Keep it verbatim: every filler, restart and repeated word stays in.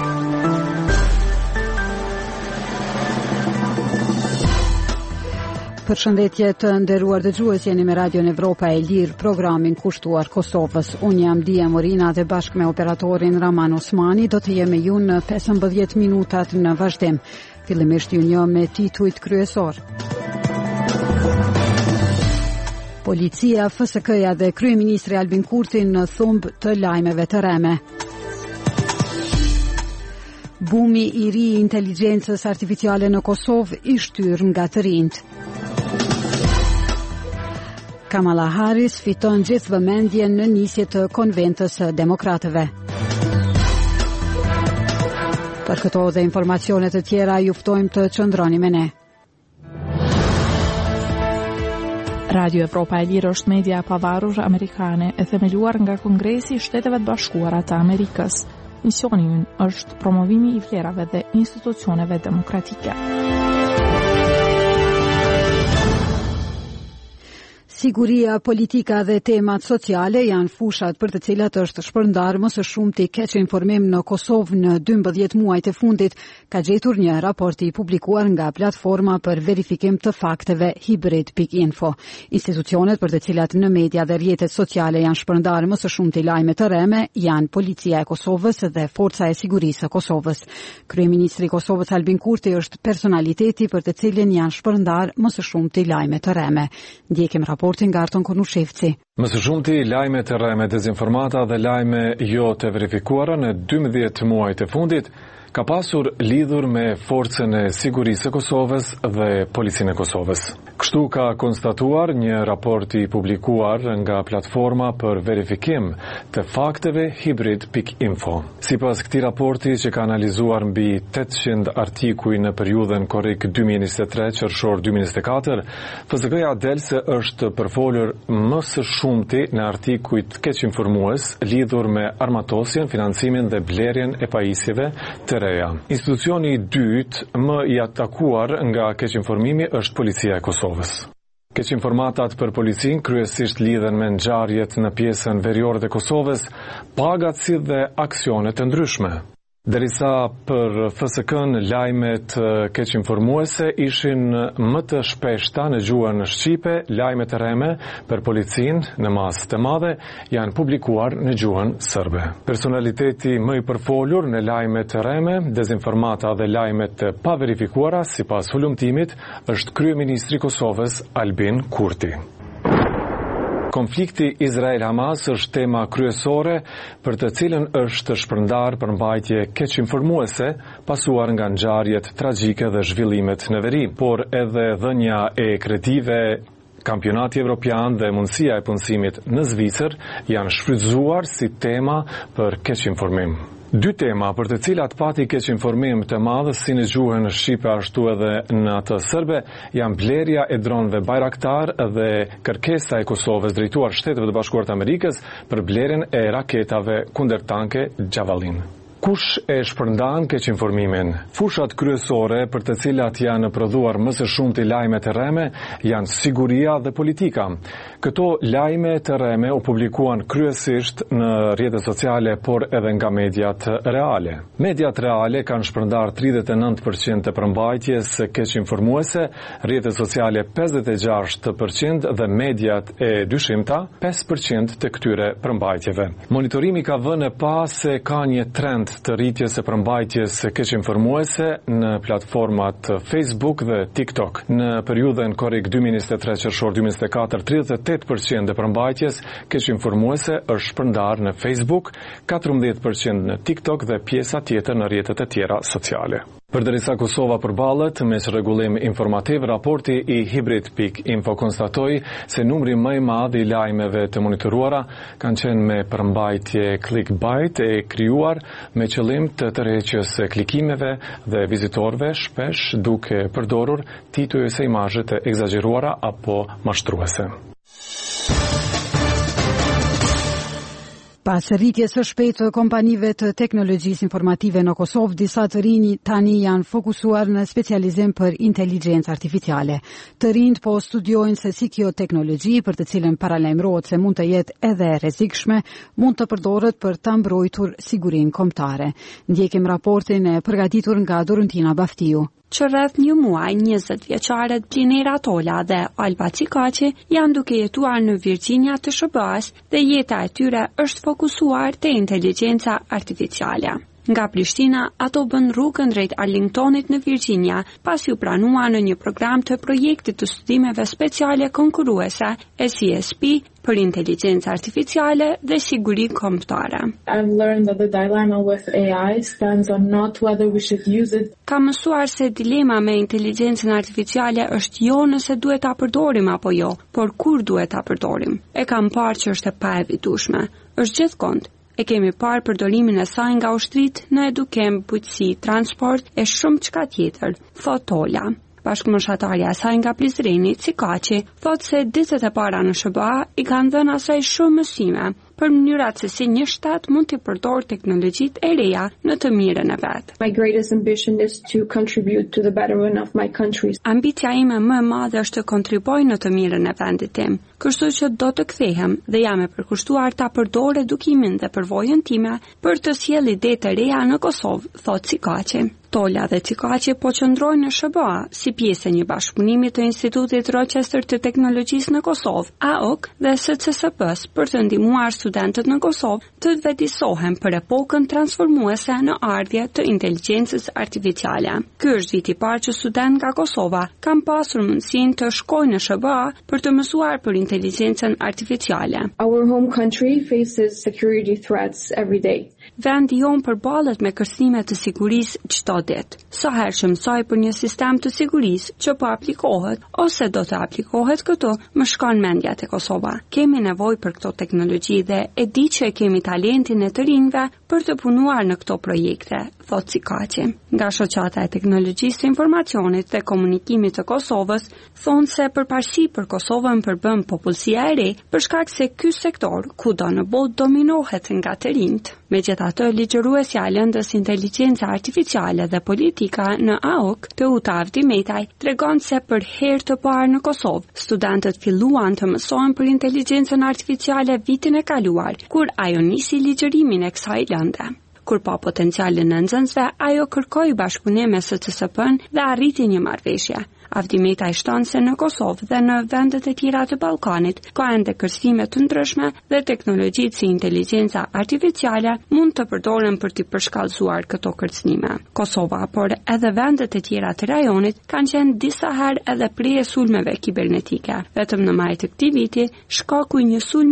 Përshëndetje të nderuar dëgjues, jeni me Radion Evropa e Lirë, programin kushtuar Kosovës. Unë jam Dia Morina dhe bashkë me operatorin Raman Osmani do të jemi ju në pesëmbëdhjetë minutat në vazhdim. Fillimisht ju njoh me titujt kryesor. Policia, F S K-ja dhe kryeministri Albin Kurti në thumb të lajmeve të rreme. Bumi i ri i inteligjencës artificiale në Kosovë i shtyr nga të rinjt. Kamala Harris fiton gjithë vëmendjen në nisje të konventës së demokratëve. Për këto dhe informacione të tjera ju ftojmë të qëndroni me ne. Radio Evropa e Lirë është media e pavarur amerikane e themeluar nga Kongresi i Shteteve të Bashkuara të Amerikës. Misioni i ynë është promovimi i vlerave dhe institucioneve demokratike. Siguria, politika dhe temat sociale janë fushat për të cilat është shpërndarë më së shumti keq informim në Kosovë në dymbëdhjetë muajt e fundit, ka gjetur një raport i publikuar nga platforma për verifikim të fakteve hibrid pikë info. Institucionet për të cilat në media dhe rrjetet sociale janë shpërndarë më së shumti lajme të rreme janë Policia e Kosovës dhe Forca e Sigurisë së Kosovës. Kryeministri i Kosovës Albin Kurti është personaliteti për të cilin janë shpërndarë më së shumti lajme të rreme. Ndjekim raport nga Arton Konushevci. Më së shumti lajme të rreme, dezinformata dhe lajme jo të verifikuara në dymbëdhjetë muajt e fundit ka pasur lidhur me Forcën e Sigurisë së Kosovës dhe Policinë e Kosovës. Kështu ka konstatuar një raport i publikuar nga platforma për verifikim të fakteve hibrid pikë info. Sipas këtij raporti që ka analizuar mbi tetëqind artikuj në periudhën korrik dy mijë e njëzet e tre qershor dy mijë e njëzet e katër, F S K-ja del se është përfolur më së shumti në artikujt keq informues lidhur me armatosjen, financimin dhe blerjen e pajisjeve të reja. Institucioni i dytë më i atakuar nga keq informimi është Policia e Kosovës. Keq informatat për policinë kryesisht lidhen me ngjarjet në pjesën veriore të Kosovës, pagatësi dhe aksione të ndryshme. Derisa për F S K-n lajmet keq informuese ishin më të shpeshta në gjuhën shqipe, lajmet e rreme për policinë në masë të madhe janë publikuar në gjuhën serbe. Personaliteti më i përfolur në lajmet të rreme, dezinformata dhe lajmet të paverifikuara sipas hulumtimit është kryeministri i Kosovës Albin Kurti. Konflikti Izrael-Hamas është tema kryesore për të cilën është shpërndar përmbajtje keq informuese pasuar nga ngjarjet tragjike dhe zhvillimet në veri, por edhe dhënia e kredive, kampionati evropian dhe mundësia e punësimit në Zvicër janë shfrytzuar si tema për keq informim. Dy tema për të cilat pati keq informim të madh si në gjuhën shqipe ashtu edhe në atë serbe janë blerja e dronëve Bayraktar dhe kërkesa e Kosovës drejtuar Shteteve të Bashkuara të Amerikës për blerjen e raketave kundërtanke Javelin. Kush e shpërndan keq informimin? Fushat kryesore për të cilat janë prodhuar më së shumti lajme të rreme janë siguria dhe politika. Këto lajme të rreme u publikuan kryesisht në rrjetet sociale, por edhe nga mediat reale. Mediat reale kanë shpërndar tridhjetë e nëntë përqind të përmbajtjes keq informuese, rrjetet sociale pesëdhjetë e gjashtë përqind dhe mediat e dyshimta pesë përqind të këtyre përmbajtjeve. Monitorimi ka vënë pa se ka një trend të rritjes e përmbajtjes keq informuese në platformat Facebook dhe TikTok. Në periudhën korrik dy mijë e njëzet e tre qershor dy mijë e njëzet e katër, tridhjetë e tetë përqind e përmbajtjes keq informuese është shpërndar në Facebook, katërmbëdhjetë përqind në TikTok dhe pjesa tjetër në rrjetet e tjera sociale. Përderisa Kosova përballet me rregullim informativ, raporti i hibrid pikë info konstatoi se numri më i madh i lajmeve të monitoruara kanë qenë me përmbajtje clickbait e krijuar me qëllim të tërheqjes së klikimeve dhe vizitorëve, shpesh duke përdorur tituj ose imazhe të egzageruara apo mashtruese. Pas rritjes së shpejtë të kompanive të teknologjisë informative në Kosovë, disa të rinj tani janë fokusuar në specializim për inteligjencë artificiale. Të rinjt po studiojnë se si kjo teknologji, për të cilën paralajmërohet se mund të jetë edhe e rrezikshme, mund të përdoret për ta mbrojtur sigurinë kombëtare. Ndjekim raportin e përgatitur nga Dorentina Baftiu. Që rreth një muaj, njëzet vjeçaret Plinera Tola dhe Alba Cikaçi janë duke jetuar në Virginia të S B A-s dhe jeta e tyre është fokusuar te inteligjenca artificiale. Nga Prishtina, ato bën rrugën drejt Arlingtonit në Virginia, pasi u pranua në një program të projektit të studimeve speciale konkurruese E C S P për inteligjencë artificiale dhe siguri kombëtare. I've learned that the dilemma with A I stands on not whether we should use it. Kam mësuar se dilema me inteligjencën artificiale është jo nëse duhet ta përdorim apo jo, por kur duhet ta përdorim. E kam parë që është e paevitueshme. Është gjithkund. E kemi parë përdorimin e saj nga ushtrit në edukim, bujqësi, transport e shumë çka tjetër, thot Tola. Bashkëmoshatarja e saj nga Prizreni, Cikaçi, thot se ditët e para në S B A i kanë dhënë asaj shumë mësime për mënyrat se si një shtat mund të përdorë teknologjitë e reja në të mirën e vet. My greatest ambition is to contribute to the betterment of my country. Ambicia ime më e madhe është të kontribuoj në të mirën e vendit tim, kështu që do të kthehem dhe jam e përkushtuar ta përdor edukimin dhe përvojën time për të sjellë ide të reja në Kosovë, thot Cikaçi. Tola dhe Cikaçi po qëndrojnë në S B A si pjesë e një bashkëpunimi të Institutit Rochester të Teknologjisë në Kosovë, A O K dhe S C S P-s për të ndihmuar studentët në Kosovë të vetëdijsohen për epokën transformuese në ardhje të inteligjencës artificiale. Ky është viti i parë që student nga Kosova kanë pasur mundësinë të shkojnë në S B A për të mësuar për inteligjencën artificiale. Our home country faces security threats every day. Vendi jon përballet me kërcënime të sigurisë çdo ditë. Sa herë që mësoj për një sistem të sigurisë që po aplikohet ose do të aplikohet këtu, më shkon mendja te Kosova. Kemi nevojë për këto teknologji dhe e di që e kemi talentin e të rinjve për të punuar në këto projekte, thot Cikaçi. Nga shoqata e teknologjisë së informacionit dhe komunikimit të Kosovës thonë se përparësi për Kosovën përbën popullsia e re për shkak se ky sektor kudo në botë dominohet nga të rinjt. Megjithatë, ligjëruesja e lëndës inteligjenca artificiale dhe politika në A O K, Teuta Avdi Metaj, tregon se për herë të parë në Kosovë, studentët filluan të mësojnë për inteligjencën artificiale vitin e kaluar, kur ajo nisi ligjërimin e kësaj lënde. Kur pa potencialin në nxënësve, ajo kërkoi bashkëpunim me S C S P-n dhe arriti një marrëveshje. Avdi Metaj shton se në Kosovë dhe në vendet e tjera të Ballkanit ka ende kërcënime të ndryshme dhe teknologjitë si inteligjenca artificiale mund të përdoren për të përshkallëzuar këto kërcënime. Kosova, por edhe vendet e tjera të rajonit kanë qenë disa herë edhe prije sulmeve kibernetike. Vetëm në maj të këtij viti, shkaku i një sulmi